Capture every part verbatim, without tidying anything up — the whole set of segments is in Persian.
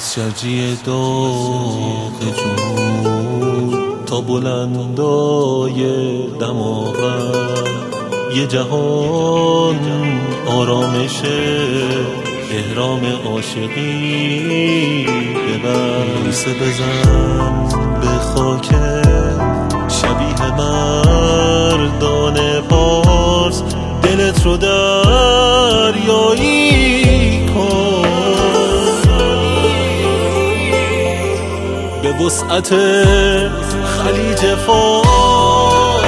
از شرجی داغ جنوب تا بلندای دماوند یه جهان آرامش احرام عاشقی ببر. بوسه بزن به خاک شبیه مردان پارس، دلت رو دریایی کن به وسعت خلیج فارس.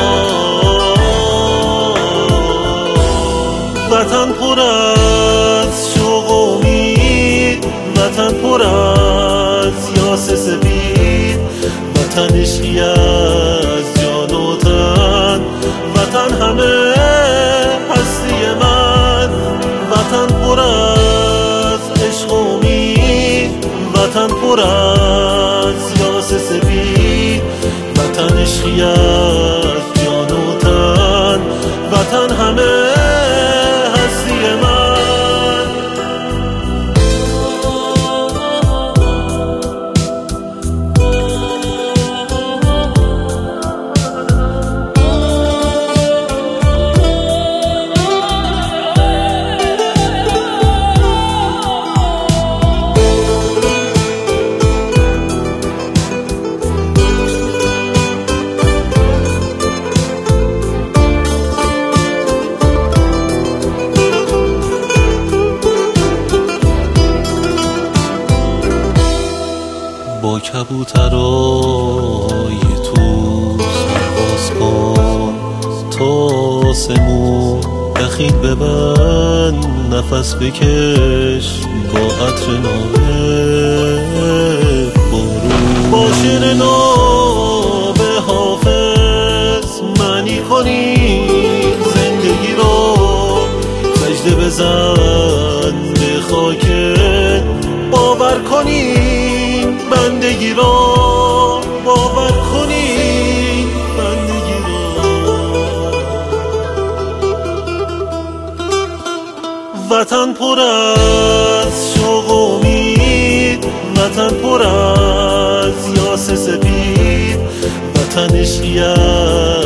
وطن پر از شوق و امید، وطن پر از یاس سپید، وطن عشقی از جان و تن، وطن همه هستی من، وطن پر از عشق و امید، وطن پر از یاس سپید، وطن عشقی از جان و تن، وطن همه هستی من. با کبوترای تو سرباز کن تا آسمون دخیل ببند، نفس بکش با عطر نامه بارون. با شعر ناب حافظ معنی کنیم زندگی رو، سجده بزن به خاکت، باور کنیم بندگی را، باور کنیم بندگی را. وطن پر از شوق و امید، وطن پر از یاس سپید، وطن عشقی